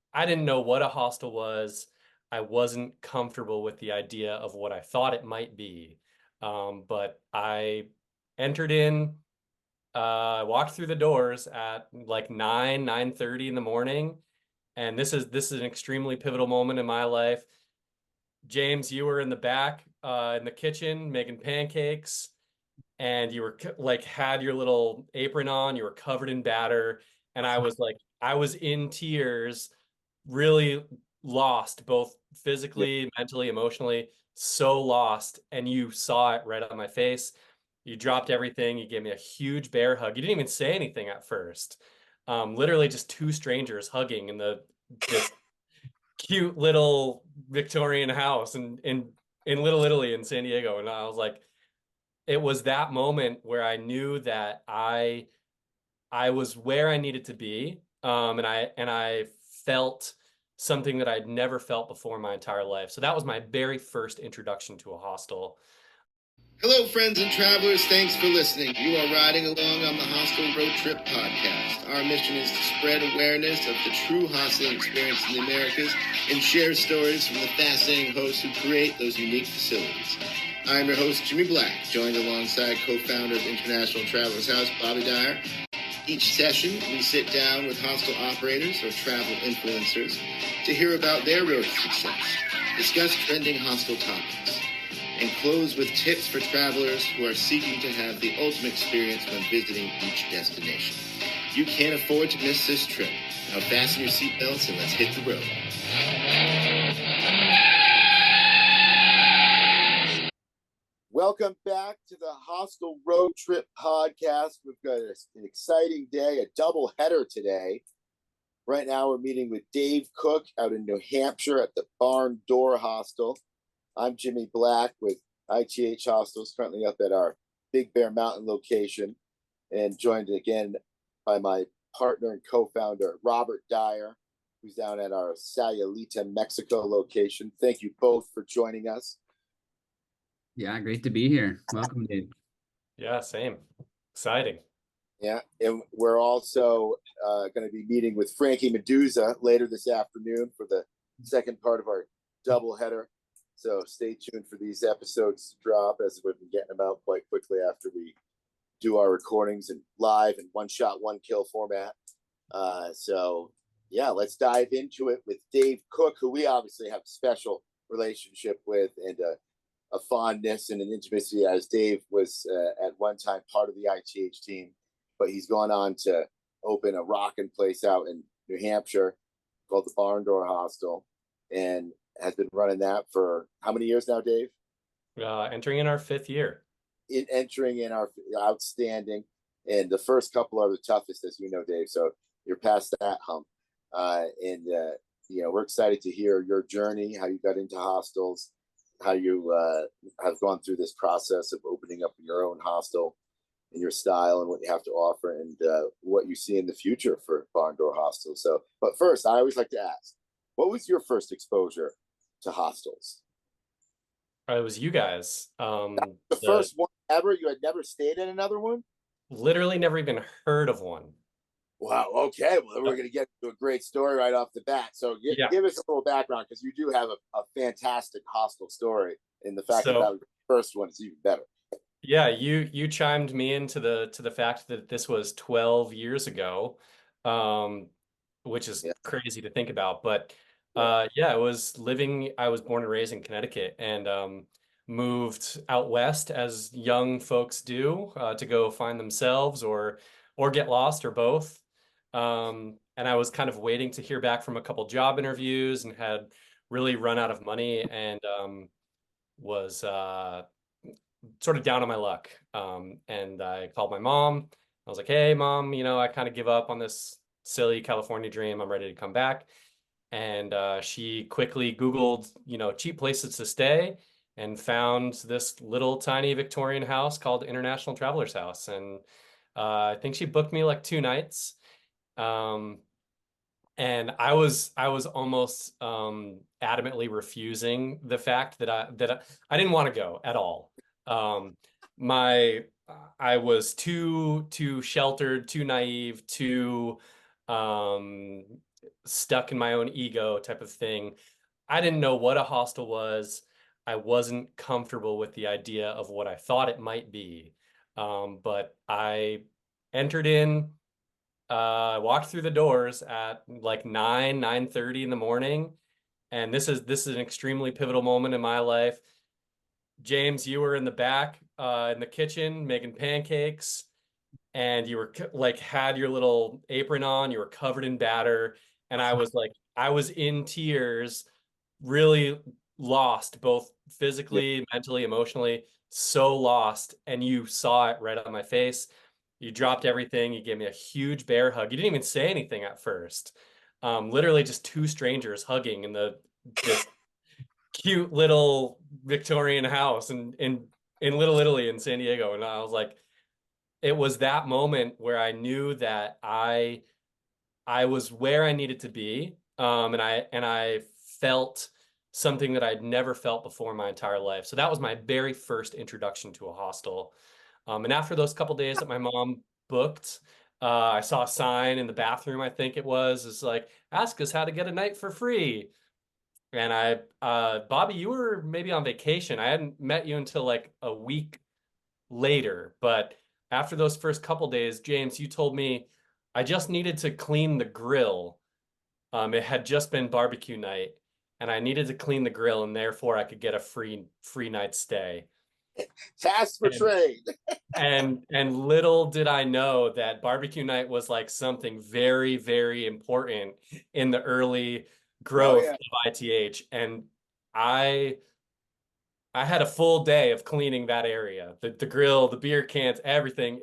I didn't know what a hostel was. I wasn't comfortable with the idea of what I thought it might be. But I entered in, walked through the doors at like 9:30 in the morning. And this is an extremely pivotal moment in my life. James, you were in the back, in the kitchen making pancakes, and you were like had your little apron on. You were covered in batter, and I was in tears, really lost, both Yeah. physically, mentally, emotionally, so lost. And you saw it right on my face. You dropped everything. You gave me a huge bear hug. You didn't even say anything at first. Literally just two strangers hugging in the this cute little Victorian house in Little Italy in San Diego. And I was like, it was that moment where I knew that I was where I needed to be. And I felt something that I'd never felt before in my entire life. So that was my very first introduction to a hostel. Hello, friends and travelers. Thanks for listening. You are riding along on the Hostel Road Trip podcast. Our mission is to spread awareness of the true hosteling experience in the Americas and share stories from the fascinating hosts who create those unique facilities. I'm your host, Jimmy Black, joined alongside co-founder of International Travelers House, Bobby Dyer. Each session, we sit down with hostel operators or travel influencers to hear about their road to success, discuss trending hostel topics, and close with tips for travelers who are seeking to have the ultimate experience when visiting each destination. You can't afford to miss this trip. Now fasten your seatbelts and let's hit the road. Welcome back to the Hostel Road Trip podcast. We've got an exciting day, a double header today. Right now, we're meeting with Dave Cook out in New Hampshire at the Barn Door Hostel. I'm Jimmy Black with ITH Hostels, currently up at our Big Bear Mountain location, and joined again by my partner and co-founder, Robert Dyer, who's down at our Sayulita, Mexico location. Thank you both for joining us. Yeah, great to be here. Welcome, Dave. Yeah, same. Exciting. Yeah, and we're also going to be meeting with Frankie Medusa later this afternoon for the second part of our doubleheader. So stay tuned for these episodes to drop, as we've been getting them out quite quickly after we do our recordings and live and one shot, one kill format. So yeah, let's dive into it with Dave Cook, who we obviously have a special relationship with and a fondness and an intimacy, as Dave was at one time part of the ITH team, but he's gone on to open a rockin' place out in New Hampshire called the Barn Door Hostel, and has been running that for how many years now, Dave? Entering in our fifth year. Entering in our outstanding, and the first couple are the toughest, as you know, Dave. So you're past that hump, and we're excited to hear your journey, how you got into hostels, how you have gone through this process of opening up your own hostel and your style and what you have to offer, and what you see in the future for Barn Door Hostels. So, but first, I always like to ask, what was your first exposure to hostels? It was you guys. The The first one ever? You had never stayed in another one? Literally never even heard of one. Wow. Okay. Well, then we're going to get to a great story right off the bat. So Yeah. give us a little background, because you do have a fantastic hostel story, and the fact that So that was the first one is even better. yeah, you chimed me into the fact that this was 12 years ago, um, which is Yeah. crazy to think about. But Yeah. yeah, I was born and raised in Connecticut, and moved out west as young folks do, to go find themselves or get lost or both. And I was kind of waiting to hear back from a couple job interviews and had really run out of money, and was sort of down on my luck. And I called my mom. I was like, "Hey, mom, I kind of give up on this silly California dream. I'm ready to come back." And she quickly Googled, cheap places to stay, and found this little tiny Victorian house called International Travelers House. And I think she booked me like 2 nights. Um, and I was almost adamantly refusing the fact that I didn't want to go at all. My I was too sheltered, too naive, too um stuck in my own ego type of thing. I didn't know what a hostel was. I wasn't comfortable with the idea of what I thought it might be. But I entered in, walked through the doors at like 9:30 in the morning. And this is an extremely pivotal moment in my life. James, you were in the back, in the kitchen making pancakes, and you were like had your little apron on, you were covered in batter, and I was in tears, really lost, both Yeah. physically, mentally, emotionally, so lost. And you saw it right on my face. You dropped everything. You gave me a huge bear hug. You didn't even say anything at first. Literally just two strangers hugging in this cute little Victorian house in Little Italy in San Diego. And I was like, it was that moment where I knew that I was where I needed to be. And I felt something that I'd never felt before in my entire life. So that was my very first introduction to a hostel. And after those couple days that my mom booked, I saw a sign in the bathroom, I think it was, it's like, ask us how to get a night for free. And Bobby, you were maybe on vacation. I hadn't met you until like a week later. But after those first couple days, James, you told me I just needed to clean the grill. It had just been barbecue night, and I needed to clean the grill, and therefore I could get a free night stay. Task for And trade. and little did I know that barbecue night was like something very, very important in the early Oh growth yeah. of ITH. And I I had a full day of cleaning that area, the grill, the beer cans, everything.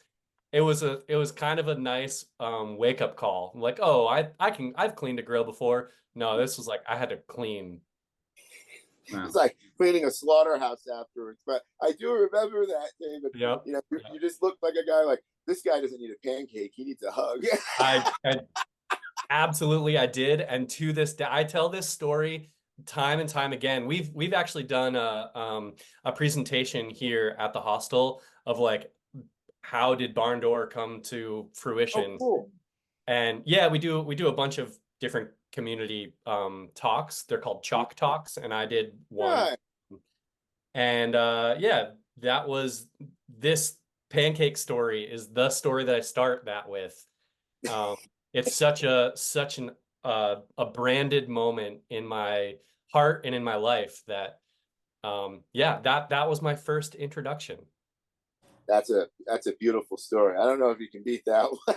It was kind of a nice wake up call. I'm like, oh, I've cleaned a grill before. No, this was like I had to clean. Wow. It's like cleaning a slaughterhouse afterwards. But I do remember that, David. Yep. You know, Yep. you just looked like a guy like this guy doesn't need a pancake, he needs a hug. I absolutely I did. And to this day, I tell this story time and time again. We've actually done a presentation here at the hostel of like how did Barn Door come to Oh, fruition. cool. And yeah, we do a bunch of different community talks. They're called Chalk Talks, and I did one. Right. And yeah, that was this pancake story is the story that I start that with. Um, it's such an a branded moment in my heart and in my life that yeah, that was my first introduction. That's a beautiful story. I don't know if you can beat that one.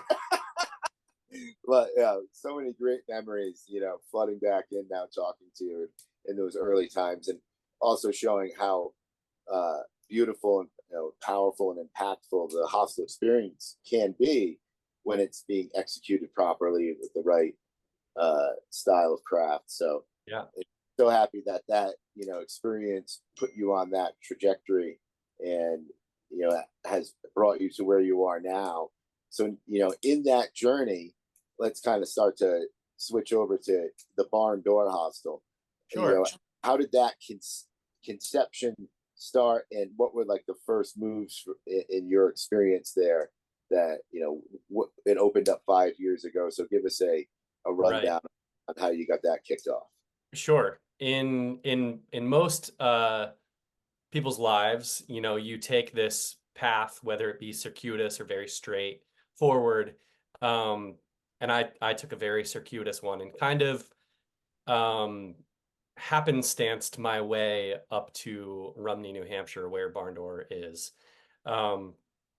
But yeah, so many great memories, flooding back in now talking to you in those early times, and also showing how beautiful and powerful and impactful the hostel experience can be when it's being executed properly with the right style of craft. So Yeah. so happy that experience put you on that trajectory, and has brought you to where you are now. So in that journey, let's kind of start to switch over to the Barn Door Hostel. you Sure. know how did that conception start, and what were like the first moves in your experience there that it opened up 5 years ago? So give us a Right. rundown on how you got that kicked off. Sure. In most people's lives, you take this path, whether it be circuitous or very straight forward. Um, and I took a very circuitous one and kind of um, happenstanced my way up to Rumney, New Hampshire, where Barn Door is. Um,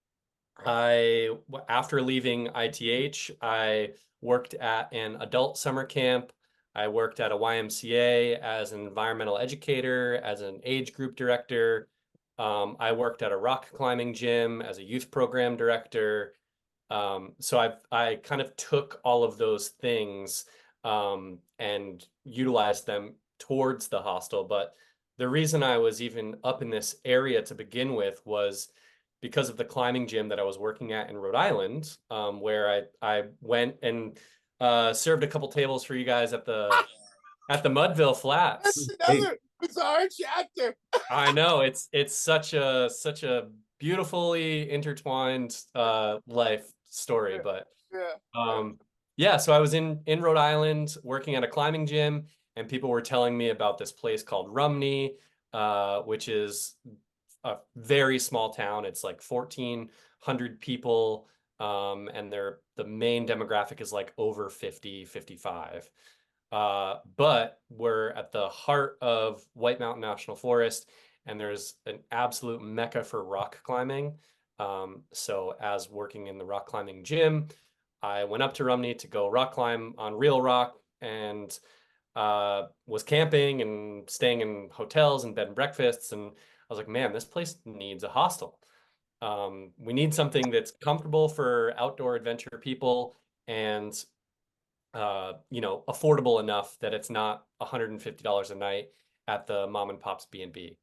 after leaving ITH, I worked at an adult summer camp. I worked at a YMCA as an environmental educator, as an age group director. I worked at a rock climbing gym as a youth program director. So I kind of took all of those things and utilized them towards the hostel. But the reason I was even up in this area to begin with was because of the climbing gym that I was working at in Rhode Island, where I went and served a couple tables for you guys at the Mudville That's Flats. Hey, another bizarre chapter. I know it's such a beautifully intertwined life story, Yeah, but yeah, um Yeah, so I was in Rhode Island working at a climbing gym, and people were telling me about this place called Rumney, which is a very small town. It's like 1,400 people, and the main demographic is like over 50, 55. But we're at the heart of White Mountain National Forest, and there's an absolute mecca for rock climbing. So as working in the rock climbing gym, I went up to Rumney to go rock climb on real rock and was camping and staying in hotels and bed and breakfasts. And I was like, man, this place needs a hostel. We need something that's comfortable for outdoor adventure people and affordable enough that it's not $150 a night at the mom and pop's B&B.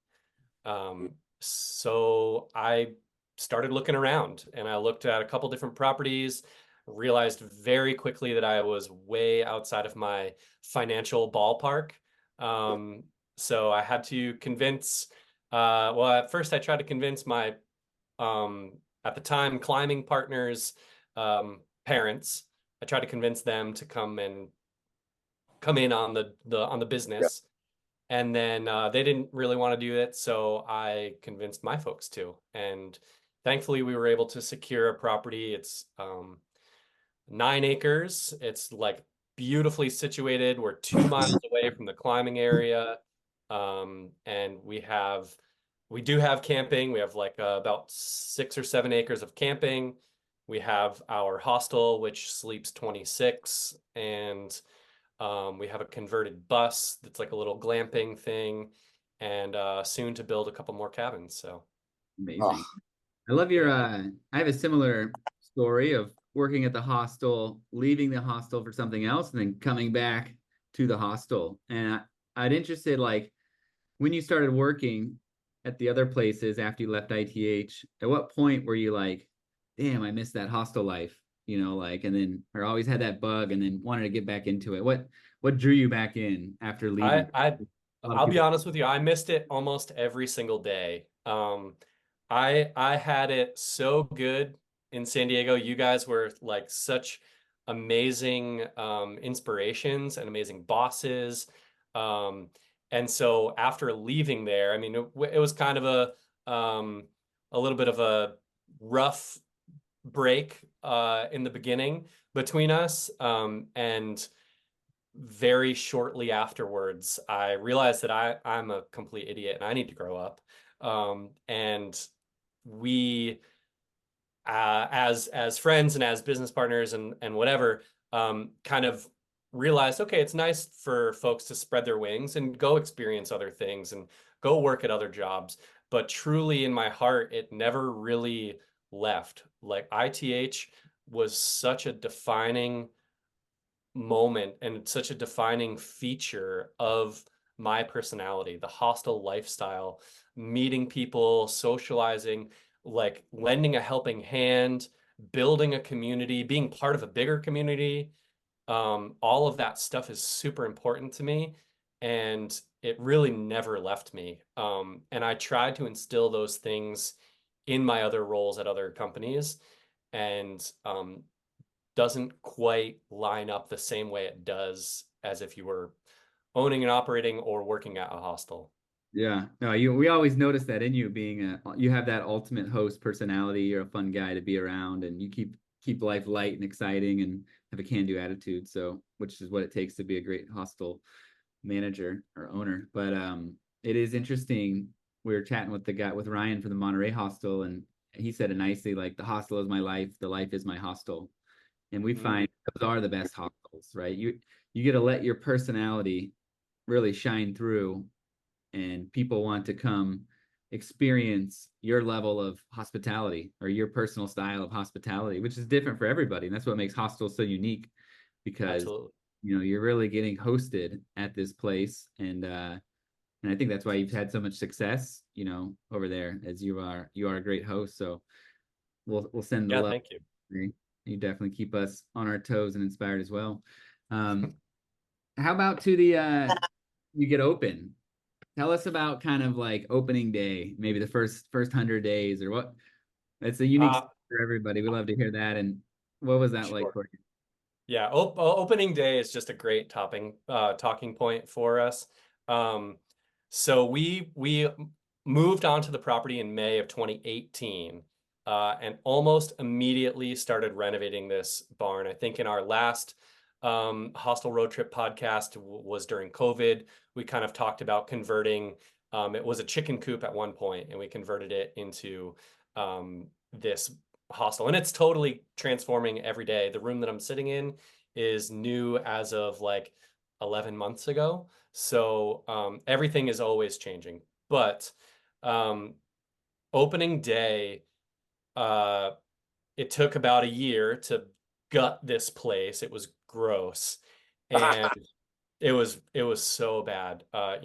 So I started looking around and I looked at a couple different properties, realized very quickly that I was way outside of my financial ballpark. So I had to convince, well, at first I tried to convince my, at the time, climbing partners, parents. I tried to convince them to come in on the Yeah. business. And then they didn't really want to do it, so I convinced my folks to. And thankfully, we were able to secure a property. It's 9 acres. It's like beautifully situated. We're 2 miles away from the climbing area, and we do have camping. We have like about 6 or 7 acres of camping. We have our hostel, which sleeps 26, and we have a converted bus that's like a little glamping thing, and soon to build a couple more cabins. So Amazing. Oh, I love your yeah, I have a similar story of working at the hostel, leaving the hostel for something else, and then coming back to the hostel. And I'd interested, like, when you started working at the other places after you left ITH, at what point were you like, damn, I missed that hostel life, like, and then, or always had that bug and then wanted to get back into it? What drew you back in after I leaving? I A lot of I'll be people. honest with you. I missed it almost every single day. I had it so good in San Diego. You guys were like such amazing inspirations and amazing bosses. Um, and so after leaving there, I mean, it was kind of a little bit of a rough break in the beginning between us. And very shortly afterwards, I realized that I'm a complete idiot and I need to grow up. And we, as friends and as business partners and whatever, kind of realized, okay, it's nice for folks to spread their wings and go experience other things and go work at other jobs. But truly, in my heart, it never really left. Like ITH was such a defining moment and such a defining feature of my personality, the hostel lifestyle, meeting people, socializing, like lending a helping hand, building a community, being part of a bigger community. All of that stuff is super important to me, and it really never left me. And I tried to instill those things in my other roles at other companies, and doesn't quite line up the same way it does as if you were owning and operating or working at a hostel. Yeah, no, we always notice that in you being you have that ultimate host personality. You're a fun guy to be around, and you keep life light and exciting, and have a can-do attitude. So, which is what it takes to be a great hostel manager or owner. But it is interesting. We were chatting with Ryan from the Monterey Hostel, and he said it nicely, like, the hostel is my life, the life is my hostel. And we Mm, find those are the best hostels, right? You get to let your personality really shine through, and people want to come experience your level of hospitality or your personal style of hospitality, which is different for everybody. And that's what makes hostels so unique, because absolutely. you're really getting hosted at this place. And I think that's why you've had so much success, over there, as you are a great host. So we'll send the Yeah, love. thank you. You definitely keep us on our toes and inspired as well. Um, how about to the you get open? Tell us about kind of like opening day, maybe the first 100 days, or what. It's a unique Uh, story for everybody. We love to hear that. And what was that like sure. for you? Yeah, opening day is just a great talking point for us. Um, so we moved onto the property in May of 2018, and almost immediately started renovating this barn. I think in our last Hostel Road Trip podcast was during COVID. We kind of talked about converting. It was a chicken coop at one point, and we converted it into this hostel, and it's totally transforming every day. The room that I'm sitting in is new as of like 11 months ago. So everything is always changing. But um, opening day, uh, it took about a year to gut this place. It was gross. And it was so bad.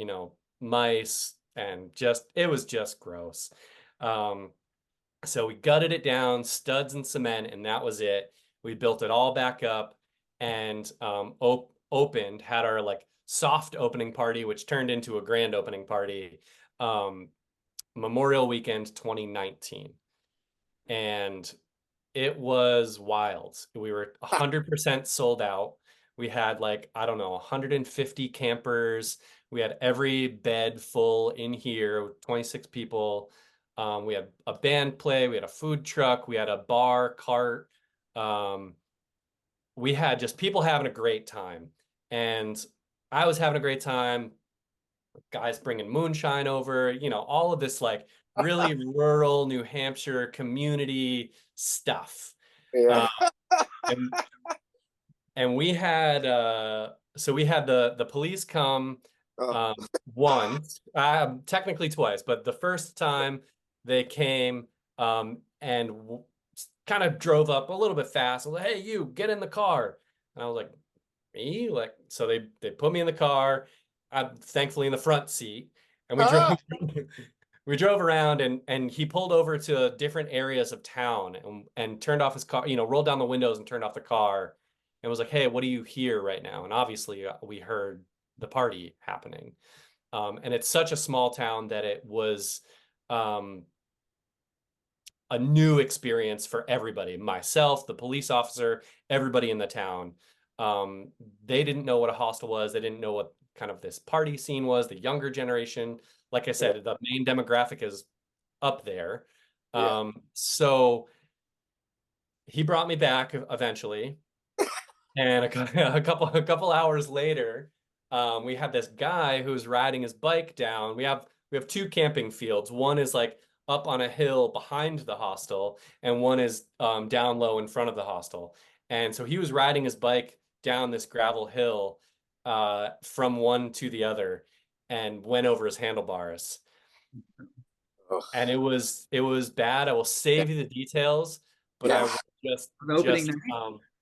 Mice and just it was just gross. Um, so we gutted it down, studs and cement, and that was it. We built it all back up and opened, had our like soft opening party, which turned into a grand opening party, um, Memorial Weekend 2019. And it was wild. We were 100% sold out. We had like, I don't know, 150 campers. We had every bed full in here, 26 people. We had a band play, we had a food truck, we had a bar, cart. Um, we had just people having a great time. And I was having a great time. Guys bringing moonshine over, all of this like really rural New Hampshire community stuff. Yeah. Uh, and and we had we had the police come Oh, once, technically twice, but the first time they came and kind of drove up a little bit fast. And like, hey, you get in the car. And I was like, me? Like, so they put me in the car. I'm thankfully in the front seat, and we drove ah, we drove around, and he pulled over to different areas of town and turned off his car, rolled down the windows and turned off the car and was like, "Hey, what do you hear right now?" And obviously we heard the party happening. And it's such a small town that it was um, a new experience for everybody, myself, the police officer, everybody in the town. Um, they didn't know what a hostel was. They didn't know what kind of this party scene was, the younger generation. Like I yeah, said, the main demographic is up there. yeah. So he brought me back eventually. And a couple hours later, we had this guy who's riding his bike down. We have two camping fields. One is like up on a hill behind the hostel, and one is down low in front of the hostel. And so he was riding his bike down this gravel hill from one to the other, and went over his handlebars. Oh, And it was bad. I will save you the details, but I yeah. will just The opening just night.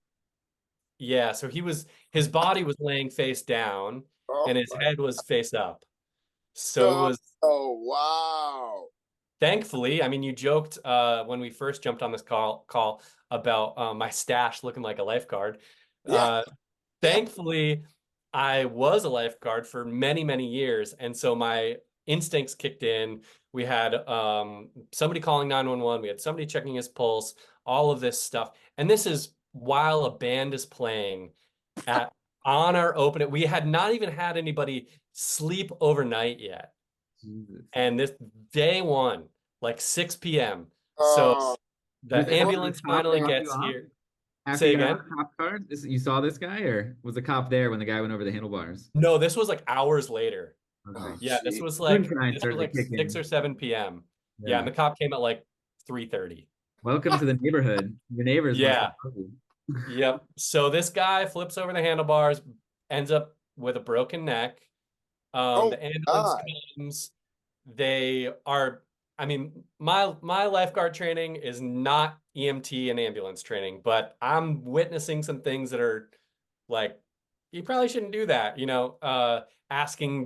yeah, so his body was laying face down Oh and his my head was face up. So it God. was Oh wow. thankfully, I mean, you joked when we first jumped on this call about my stash looking like a lifeguard. Yeah. Uh, Yeah. Thankfully, I was a lifeguard for many, many years, and so my instincts kicked in. We had somebody calling 911. We had somebody checking his pulse, all of this stuff. And this is while a band is playing at on our open. We had not even had anybody sleep overnight yet. Jesus. And this day one, like 6 p.m. So Oh, Was the it was ambulance the cop finally drop you gets off here. after Say you got out again? of the cop car? You saw this guy, or was the cop there when the guy went over the handlebars? No, this was like hours later. Okay. oh, Yeah, this gee. was like Moonshine this was started to like kick 6 or in. 7 p.m. Yeah, and Yeah. the cop came at like 3:30. Welcome to the neighborhood. The neighbors must have Yeah. loved you. Yep. So this guy flips over the handlebars, ends up with a broken neck. Oh The ambulance God. comes. They are, I mean, my lifeguard training is not EMT and ambulance training, but I'm witnessing some things that are like, you probably shouldn't do that, asking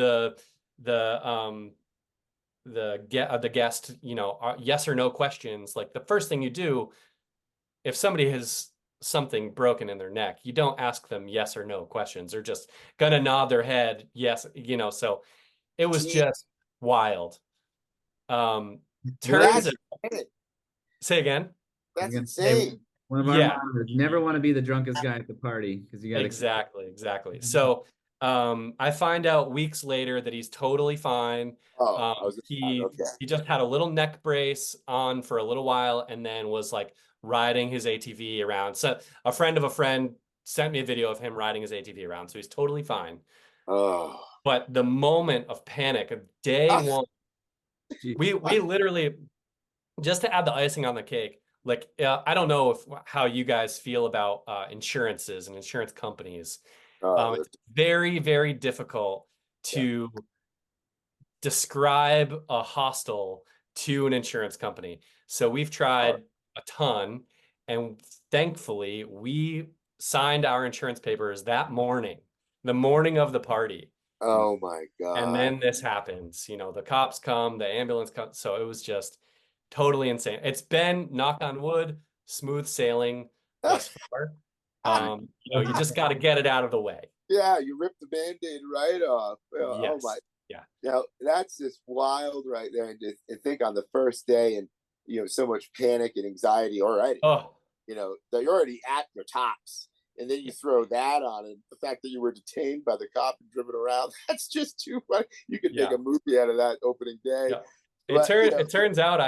the guest, yes or no questions. Like the first thing you do if somebody has something broken in their neck, you don't ask them yes or no questions. They're just gonna nod their head yes, so it was Gee, just wild. Um Really? turns that's it insane. say again. I was That's gonna say, insane. One of our Yeah. mottos: never want to be the drunkest guy at the party because you got to. Exactly. So I find out weeks later that he's totally fine. Oh, I was He okay. he just had a little neck brace on for a little while and then was like riding his ATV around. So a friend of a friend sent me a video of him riding his ATV around, so he's totally fine. Oh, But the moment of panic of day ah, one, Gee, we literally, just to add the icing on the cake, like I don't know if how you guys feel about insurances and insurance companies. oh, It's very, very difficult yeah. to describe a hostel to an insurance company. So we've Oh, tried a ton, and thankfully, we signed our insurance papers that morning, the morning of the party. oh my And God. then this happens. The cops come, the ambulance comes. So it was just totally insane. It's been, knock on wood, smooth sailing thus far. You just got to get it out of the way. Yeah, you ripped the band-aid right off. Oh my, Yes. Yeah. now that's just wild right there. And think on the first day and so much panic and anxiety already. Oh, That you're already at your tops. And then you yeah. throw that on, and the fact that you were detained by the cop and driven around, that's just too funny. You could make Yeah. a movie out of that opening day. Yeah. It But, turn it turns out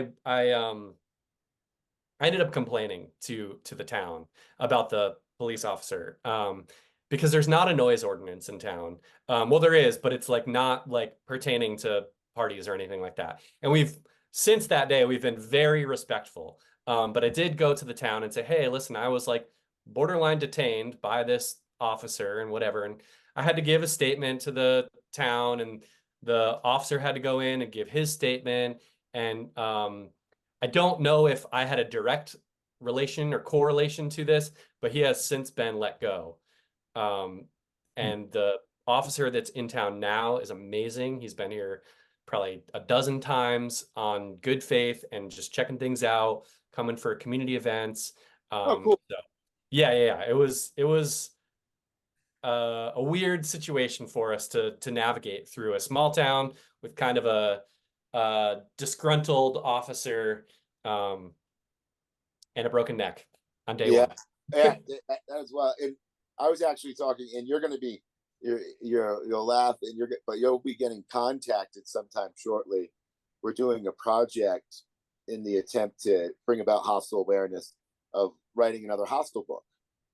I ended up complaining to the town about the police officer, because there's not a noise ordinance in town. Well, there is, but it's like not like pertaining to parties or anything like that. And since that day we've been very respectful. But I did go to the town and say, hey, listen, I was like borderline detained by this officer and whatever, and I had to give a statement to the town, and the officer had to go in and give his statement, and I don't know if I had a direct relation or correlation to this, but he has since been let go. Um, and the officer that's in town now is amazing. He's been here probably a dozen times on good faith and just checking things out, coming for community events. oh, cool. So yeah. It was a weird situation for us to navigate through a small town with kind of a disgruntled officer, um, and a broken neck on day Yeah, one. yeah, as well. And I was actually talking, and you'll laugh, and but you'll be getting contacted sometime shortly. We're doing a project in the attempt to bring about hostile awareness of writing another hostile book.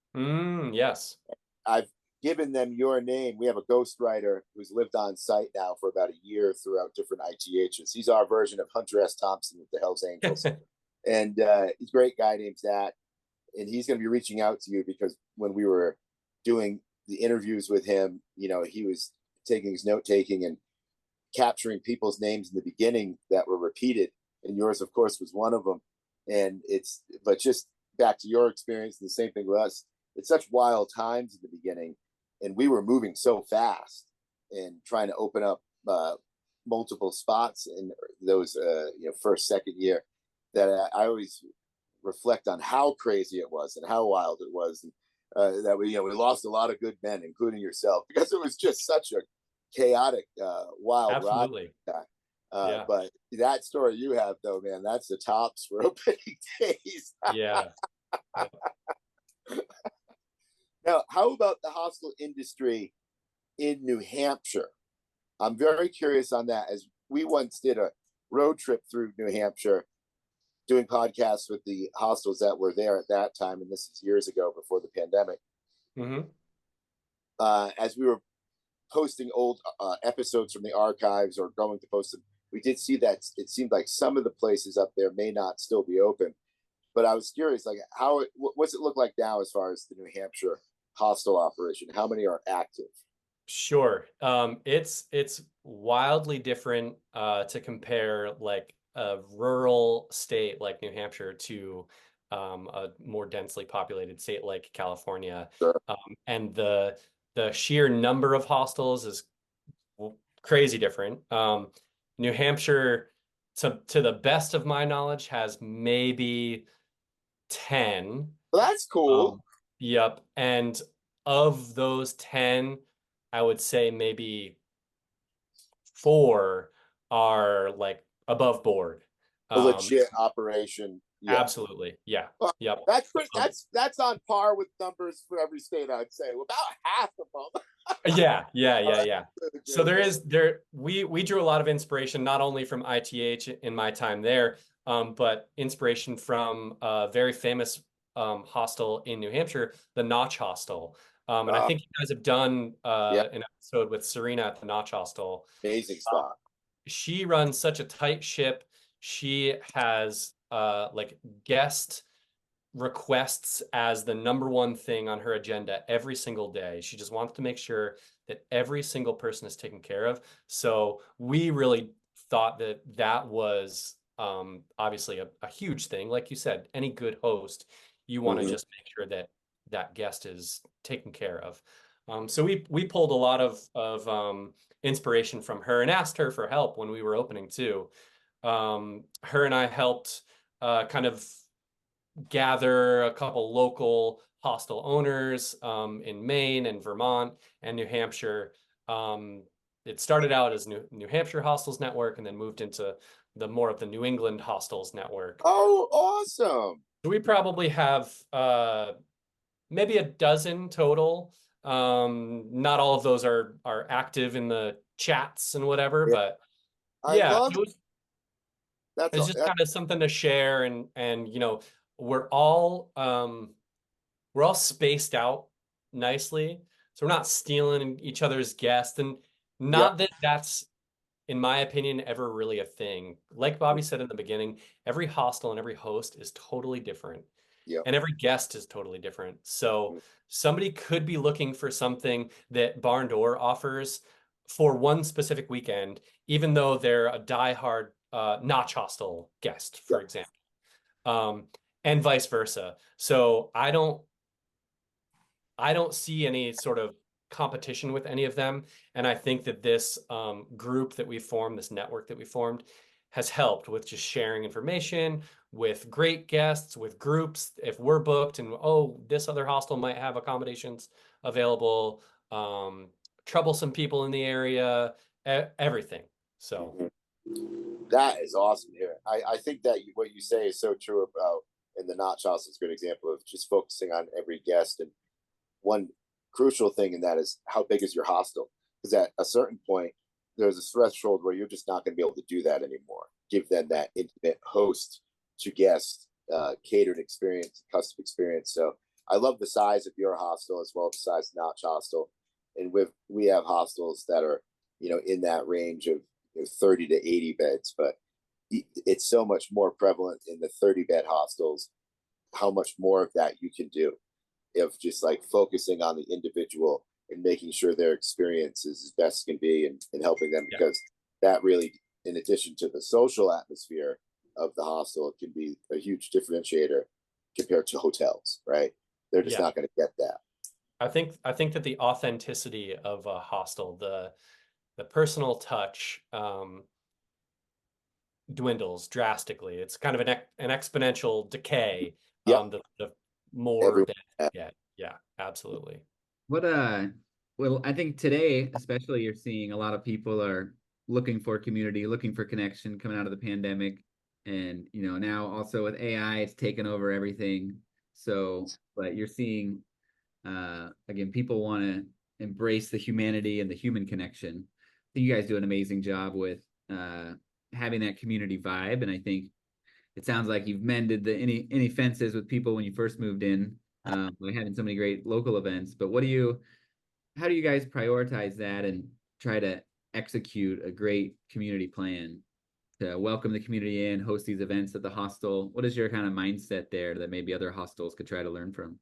Yes. I've given them your name. We have a ghostwriter who's lived on site now for about a year throughout different ITHs. He's our version of Hunter S. Thompson with the Hells Angels. And he's a great guy named Zach. And he's going to be reaching out to you because when we were doing the interviews with him, he was taking his note taking and capturing people's names in the beginning that were repeated. And yours, of course, was one of them. But just back to your experience, the same thing with us. It's such wild times in the beginning, and we were moving so fast and trying to open up multiple spots in those first second year that I always reflect on how crazy it was and how wild it was, and that we lost a lot of good men, including yourself, because it was just such a chaotic, wild ride. Absolutely. Yeah. But that story you have, though, man, that's the tops for opening days. Yeah. Now, how about the hostel industry in New Hampshire? I'm very curious on that, as we once did a road trip through New Hampshire doing podcasts with the hostels that were there at that time, and this is years ago before the pandemic. Mm-hmm. As we were posting old episodes from the archives or going to post them, we did see that it seemed like some of the places up there may not still be open. But I was curious, like, what's it look like now as far as the New Hampshire hostel operation? How many are active? Sure. It's wildly different to compare like a rural state like New Hampshire to a more densely populated state like California. Sure. And the sheer number of hostels is crazy different. New Hampshire, to the best of my knowledge, has maybe 10. Well, that's cool. Yep. And of those 10, I would say maybe 4 are like above board. A legit operation. Yeah. Absolutely. Yeah. Well, Yep. Um, that's on par with numbers for every state, I'd say. Well, about half of them yeah. are So there legitimate. is there we drew a lot of inspiration not only from ITH in my time there, but inspiration from a very famous hostel in New Hampshire, the Notch Hostel. And I Uh, think you guys have done yeah, an episode with Serena at the Notch Hostel. amazing spot. She runs such a tight ship. She has like guest requests as the number one thing on her agenda every single day. She just wants to make sure that every single person is taken care of. So we really thought that that was obviously a huge thing. Like you said, any good host, you want to Hmm. just make sure that that guest is taken care of. So we pulled a lot of inspiration from her and asked her for help when we were opening too. Her and I helped kind of gather a couple local hostel owners in Maine and Vermont and New Hampshire. Um, it started out as New Hampshire Hostels Network and then moved into the more of the New England Hostels Network. Oh, awesome. So we probably have maybe a dozen total. Not all of those are active in the chats and whatever, Yeah, but I yeah, love that's it's just kind of something to share and we're all we're all spaced out nicely. So we're not stealing each other's guests. And yep, not that that's, in my opinion, ever really a thing. Like Bobby said in the beginning, every hostel and every host is totally different. yep. And every guest is totally different. So somebody could be looking for something that Barn Door offers for one specific weekend, even though they're a diehard Notch Hostel guest, Yeah. for example. Um, and vice versa. So I don't see any sort of competition with any of them. And I think that this group that we formed, this network that we formed, has helped with just sharing information with great guests, with groups. If we're booked and, oh, this other hostel might have accommodations available, um, troublesome people in the area, everything. So, Mhm. That is awesome here. I think that what you say is so true about, and the Notch House is a good example of just focusing on every guest. And one crucial thing in that is how big is your hostel? Because at a certain point, there's a threshold where you're just not going to be able to do that anymore. Give them that intimate host to guest, catered experience, custom experience. So I love the size of your hostel as well as the size of Notch Hostel. And we have hostels that are, in that range of 30 to 80 beds, but it's so much more prevalent in the 30-bed hostels, how much more of that you can do of just like focusing on the individual and making sure their experience is as best can be, and helping them, yeah, because that really, in addition to the social atmosphere of the hostel, it can be a huge differentiator compared to hotels, right? They're just yeah. not going to get that. I think that the authenticity of a hostel, the personal touch, dwindles drastically. It's kind of an exponential decay. Yep. The more Everyone. beds you get. Yeah, absolutely. What well, I think today, especially, you're seeing a lot of people are looking for community, looking for connection coming out of the pandemic. And now also with AI, it's taken over everything. So, but you're seeing again, people want to embrace the humanity and the human connection. I think you guys do an amazing job with having that community vibe. And I think it sounds like you've mended the any fences with people when you first moved in by having so many great local events. But how do you guys prioritize that and try to execute a great community plan to welcome the community in, host these events at the hostel? What is your kind of mindset there that maybe other hostels could try to learn from?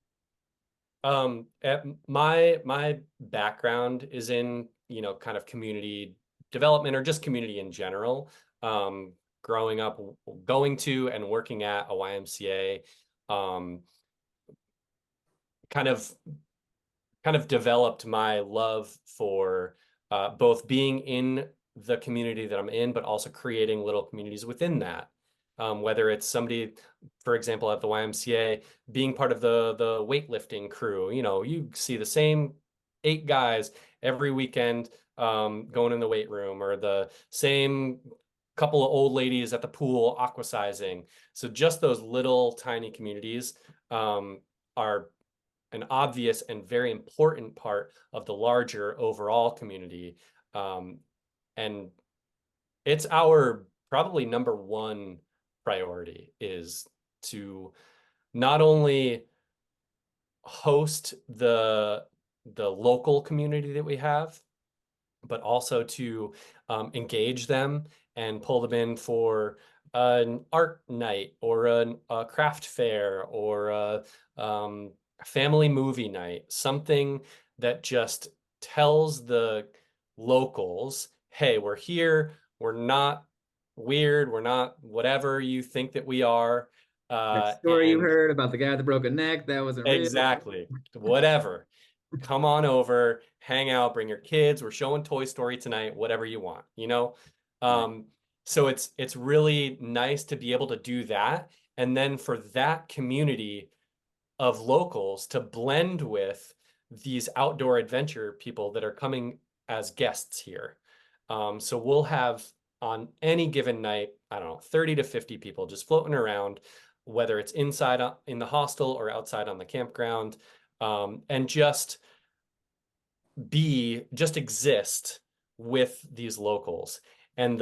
My background is in, kind of community development or just community in general. Growing up, going to and working at a YMCA, um, kind of kind of developed my love for both being in the community that I'm in, but also creating little communities within that. Whether it's somebody, for example, at the YMCA, being part of the weightlifting crew, you see the same 8 guys every weekend going in the weight room, or the same couple of old ladies at the pool aquasizing. So just those little tiny communities are an obvious and very important part of the larger overall community. And it's our probably number one priority is to not only host the local community that we have, but also to engage them and pull them in for an art night or a craft fair or a family movie night, something that just tells the locals, hey, we're here, we're not weird, we're not whatever you think that we are. That story you And heard about the guy with the broken neck, that wasn't real. exactly, whatever. Come on over, hang out, bring your kids. We're showing Toy Story tonight, whatever you want, you know? Right. So it's really nice to be able to do that. And then for that community of locals to blend with these outdoor adventure people that are coming as guests here. So we'll have on any given night, I don't know, 30 to 50 people just floating around, whether it's inside in the hostel or outside on the campground, and just exist with these locals. And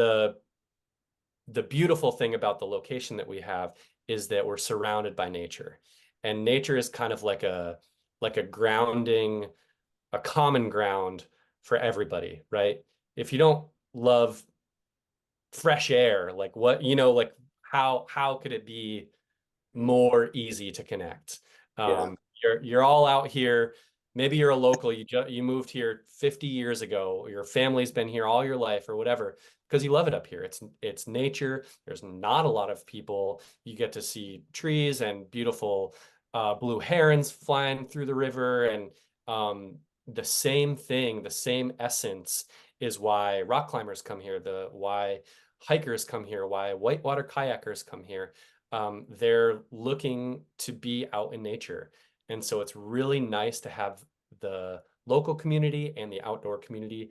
the beautiful thing about the location that we have is that we're surrounded by nature. And nature is kind of like a grounding, a common ground for everybody, right? If you don't love fresh air, like what, like how could it be more easy to connect? Yeah. You're all out here. Maybe you're a local, you moved here 50 years ago, or your family's been here all your life or whatever, because you love it up here. It's nature. There's not a lot of people. You get to see trees and beautiful blue herons flying through the river. And the same thing, the same essence is why rock climbers come here, why hikers come here, why whitewater kayakers come here. They're looking to be out in nature. And so it's really nice to have the local community and the outdoor community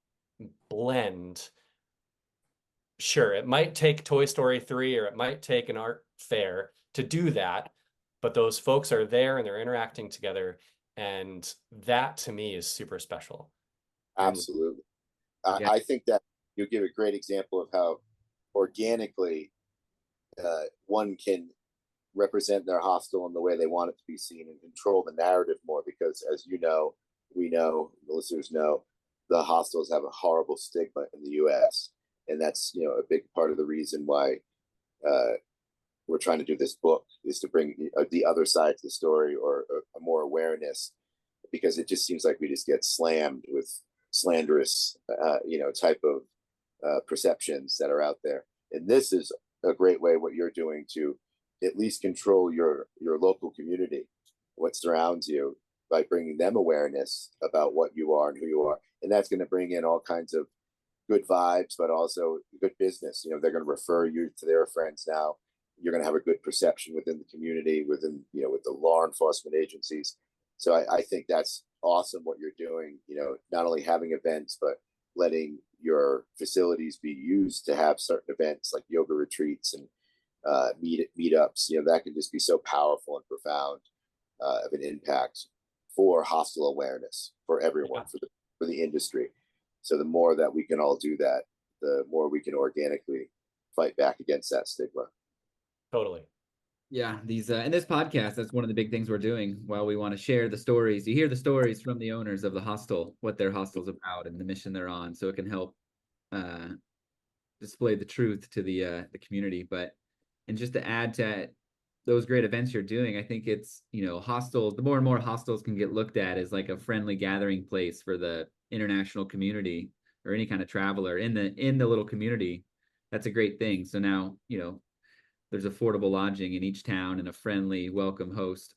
blend. Sure, it might take Toy Story 3 or it might take an art fair to do that, but those folks are there and they're interacting together. And that to me is super special. Absolutely. Yeah. I think that you give a great example of how organically one can represent their hostel in the way they want it to be seen and control the narrative more, because as you know, we know, the listeners know, the hostels have a horrible stigma in the US, and that's a big part of the reason why we're trying to do this book, is to bring the other side to the story, or a more awareness, because it just seems like we just get slammed with slanderous type of perceptions that are out there. And this is a great way, what you're doing, to at least control your local community, what surrounds you, by bringing them awareness about what you are and who you are. And that's going to bring in all kinds of good vibes, but also good business. They're going to refer you to their friends now. You're going to have a good perception within the community, with the law enforcement agencies. So I think that's awesome what you're doing, not only having events, but letting your facilities be used to have certain events like yoga retreats and meetups. That can just be so powerful and profound of an impact for hostile awareness for everyone, Yeah. for the industry. So the more that we can all do that, the more we can organically fight back against that stigma. Totally. Yeah, these in this podcast, that's one of the big things we're doing. While we want to share the stories, you hear the stories from the owners of the hostel, what their hostel's about, and the mission they're on, so it can help display the truth to the community. And just to add to those great events you're doing, I think it's hostels. The more and more hostels can get looked at as like a friendly gathering place for the international community or any kind of traveler in the little community. That's a great thing. So now there's affordable lodging in each town and a friendly, welcome host.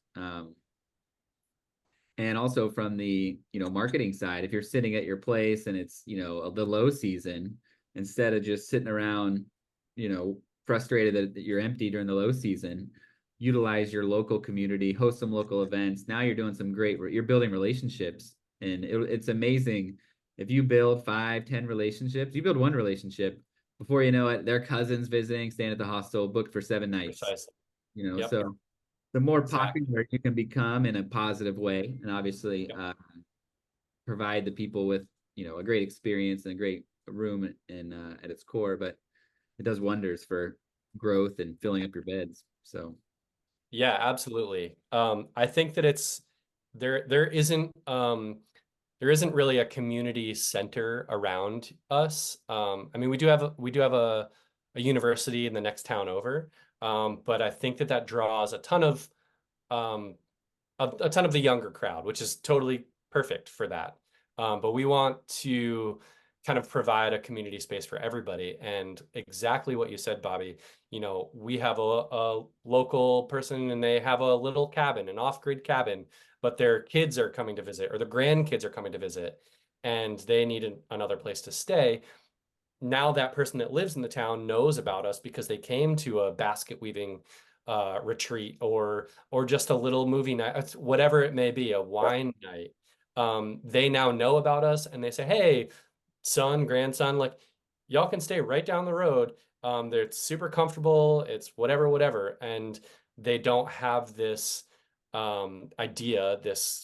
And also from the marketing side, if you're sitting at your place and it's the low season, instead of just sitting around frustrated that you're empty during the low season, utilize your local community, host some local events. Now you're doing you're building relationships, and it's amazing if you build 5-10 relationships. You build one relationship before you know it, their cousins visiting, staying at the hostel, booked for 7 nights. Precisely. Yep. So the more Exactly. popular you can become in a positive way, and obviously Yep. provide the people with a great experience and a great room at its core, but it does wonders for growth and filling up your beds. So Yeah, absolutely. I think that there isn't really a community center around us. I mean, we do have a university in the next town over, but I think that draws um, a ton of the younger crowd, which is totally perfect for that. But we want to kind of provide a community space for everybody. And exactly what you said, Bobby, we have a local person and they have a little cabin, an off-grid cabin, but their kids are coming to visit or the grandkids are coming to visit and they need another place to stay. Now that person that lives in the town knows about us because they came to a basket weaving retreat or just a little movie night, whatever it may be, a wine night. They now know about us and they say, "Hey, son, grandson, like y'all can stay right down the road. They're super comfortable. It's whatever, whatever." And they don't have this idea,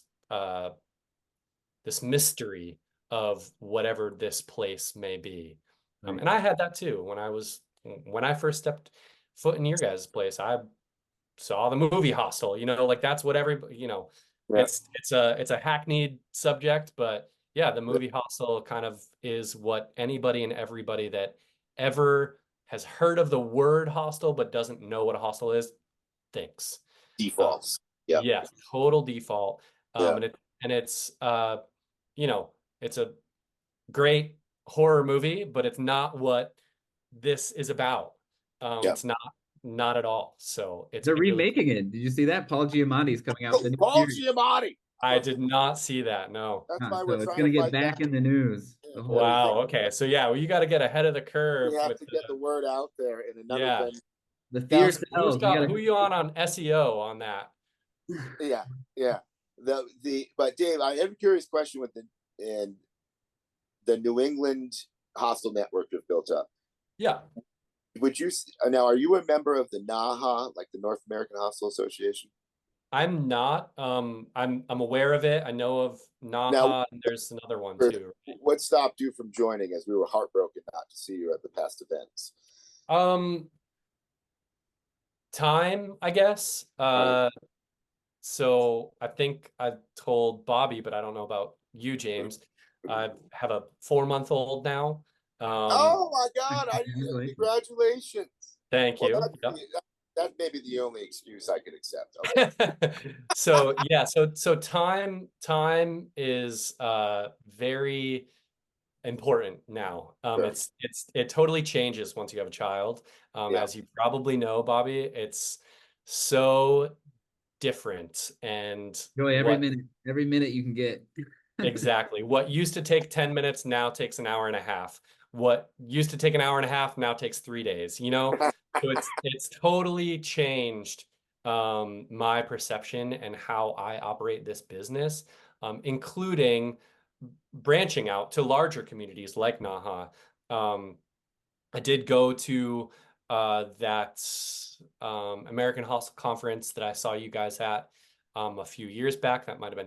this mystery of whatever this place may be. right. And I had that too when I first stepped foot in your guys' place. I saw the movie Hostel. Like that's what everybody. Yeah. It's a hackneyed subject, but yeah, the movie Hostel kind of is what anybody and everybody that ever has heard of the word hostel but doesn't know what a hostel is thinks. Uh, Defaults. Yeah. yeah, total default. Yeah. And you know, it's a great horror movie, but it's not what this is about. Yeah. It's not at all. So it's They're really remaking it. Did you see that? Paul Giamatti's coming out with a new Paul series. Giamatti. I did not see that. No. That's why So we're it's trying gonna to get fight back back. in the news. Yeah, The whole Wow. Okay. So yeah, well, you got to get ahead of the curve we have with to get the word out there in another yeah. than the fear now. sells. We gotta Who you on SEO on that? Yeah, yeah. But Dave, I have a curious question with the New England hostel network you've built up. Yeah. Would you now? Are you a member of the NAHA, like the North American Hostel Association? I'm not. I'm aware of it. I know of Now, Naha, and there's another one too. what stopped you from joining? As we were heartbroken not to see you at the past events. Time, I guess. So I think I told Bobby, but I don't know about you, James. I have a 4-month-old now. Oh my God! Congratulations. Congratulations. Thank Well, you. Yep. that may be the only excuse I could accept. So yeah, so time is very important now. Sure. It totally changes once you have a child. Yeah. As you probably know, Bobby, it's so different and Joy every minute you can get. exactly what used to take 10 minutes now takes an hour and a half. What used to take an hour and a half now takes 3 days, So it's totally changed my perception and how I operate this business, including branching out to larger communities like Naha. I did go to that American Hostel Conference that I saw you guys at a few years back. That might have been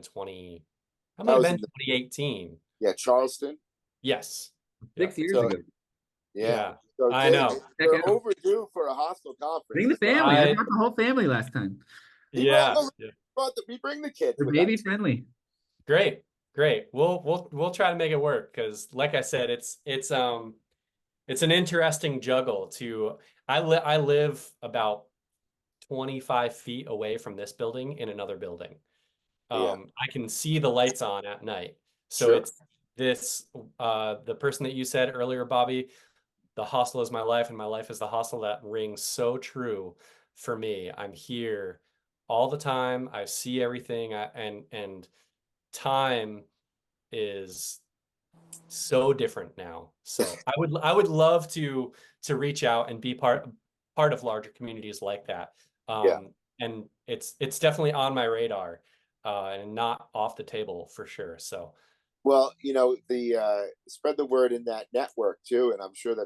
2018. Yeah, Charleston. Yes. 6 years So ago. Yeah. So I Dave, know. you're overdue for a hostel conference. Bring the family. I brought the whole family last time. Yeah. We bring the kids. They're baby friendly. Great. We'll try to make it work because, like I said, it's an interesting juggle to. I live about 25 feet away from this building in another building. Yeah. I can see the lights on at night. So Sure. it's this the person that you said earlier, Bobby, the hostel is my life and my life is the hostel. That rings so true for me. I'm here all the time. I see everything and time is so different now. So I would love to reach out and be part of larger communities like that. Yeah. And it's definitely on my radar and not off the table for sure. So Well, the spread the word in that network too, and I'm sure that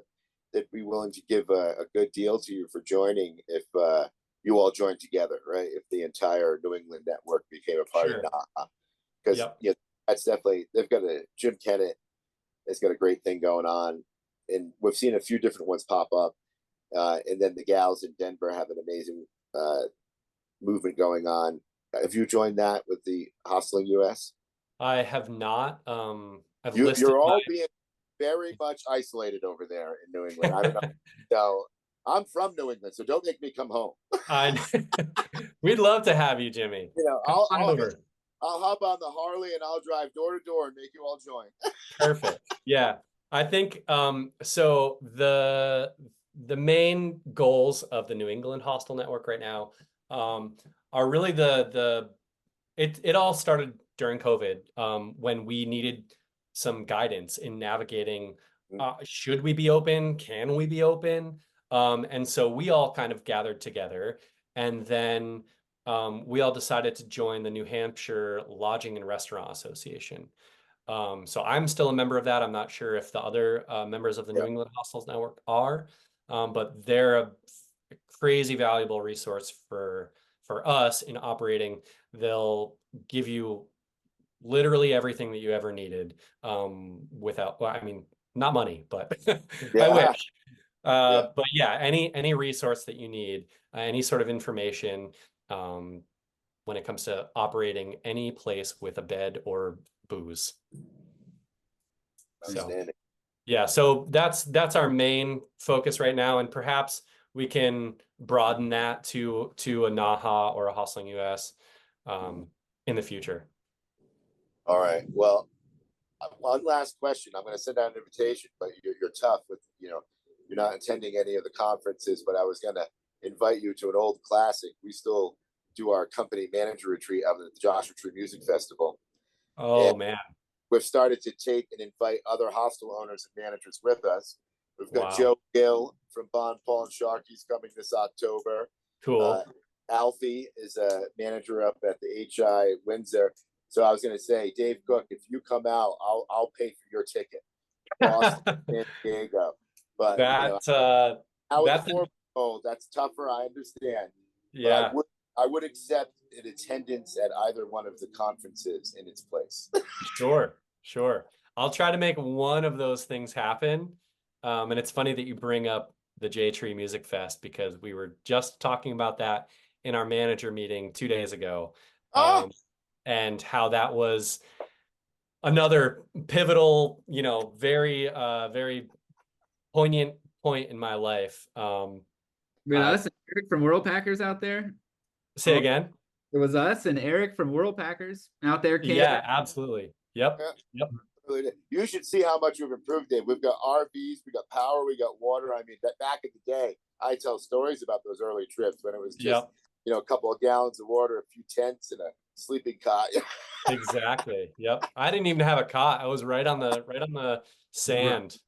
they'd be willing to give a good deal to you for joining if you all joined together, right? If the entire New England network became a part Sure. of NAHA, because Yep. yeah, that's definitely they've got a Jim Kennett has got a great thing going on, and we've seen a few different ones pop up, and then the gals in Denver have an amazing movement going on. Have you joined that with the Hostling US? I have not. I've You, listed you're my all being very much isolated over there in New England. I don't know. So I'm from New England, so don't make me come home. I we'd love to have you, Jimmy. You know, Come on over. I'll hop on the Harley and I'll drive door to door and make you all join. Perfect. Yeah. I think so the main goals of the New England Hostel Network right now are really it all started during COVID when we needed some guidance in navigating should we be open? Can we be open? And so we all kind of gathered together, and then we all decided to join the New Hampshire Lodging and Restaurant Association. So I'm still a member of that. I'm not sure if the other members of the New Yeah. England Hostels Network are, but they're a crazy valuable resource for us in operating. They'll give you literally everything that you ever needed without, well, I mean, not money, but I Yeah. wish. Yeah. But yeah, any resource that you need, any sort of information when it comes to operating any place with a bed or booze. So Outstanding. yeah, so that's our main focus right now, and perhaps we can broaden that to a NAHA or a Hostling US in the future. All right. Well, one last question. I'm going to send out an invitation, but you're tough with, you know, you're not attending any of the conferences, but I was going to invite you to an old classic. We still do our company manager retreat out at the Joshua Tree Music Festival. Oh And man. we've started to take and invite other hostel owners and managers with us. We've got Wow. Joe Gill from Bon Paul and Sharky's coming this October. Cool. Alfie is a manager up at the HI Windsor. So I was going to say, Dave Cook, if you come out, I'll pay for your ticket. Boston, San Diego. But That you know, out with that's the 4-year-old, that's tougher. I understand. yeah. But I would accept an attendance at either one of the conferences in its place. Sure. I'll try to make one of those things happen. And it's funny that you bring up the J Tree Music Fest, because we were just talking about that in our manager meeting 2 days ago. Oh, And how that was another pivotal, very very poignant point in my life. With us and Eric from World Packers out there. Say again? It was us and Eric from World Packers out there. Yeah, absolutely. Yep. you should see how much we've improved, Dave. We've got RVs, we got power, we got water. I mean, that back in the day, I tell stories about those early trips when it was just a couple of gallons of water, a few tents, and a sleeping cot. Exactly. Yep. I didn't even have a cot. I was right on the sand.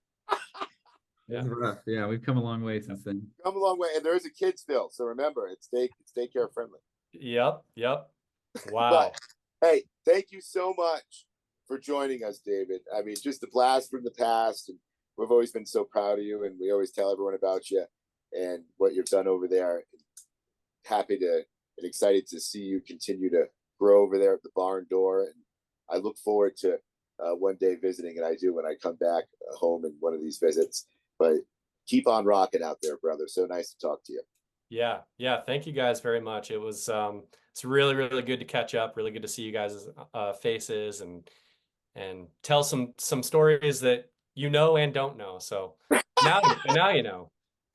Yeah. Rough. Yeah, we've come a long way since then. Come a long way, and there is a Kidsville, so remember, it's daycare friendly. Yep. Wow. But, hey, thank you so much for joining us, David. I mean, just a blast from the past, and we've always been so proud of you, and we always tell everyone about you and what you've done over there. Happy to and excited to see you continue to grow over there at the barn door, and I look forward to one day visiting, and I do when I come back home in one of these visits. But keep on rocking out there, brother. So nice to talk to you. Yeah. Thank you guys very much. It was it's really, really good to catch up. Really good to see you guys' faces and tell some stories that you know and don't know. So now you know.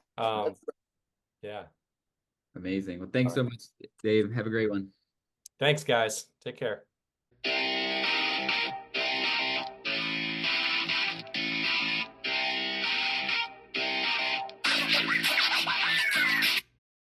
Yeah. Amazing. Well, thanks so much, Dave. Have a great one. Thanks, guys. Take care.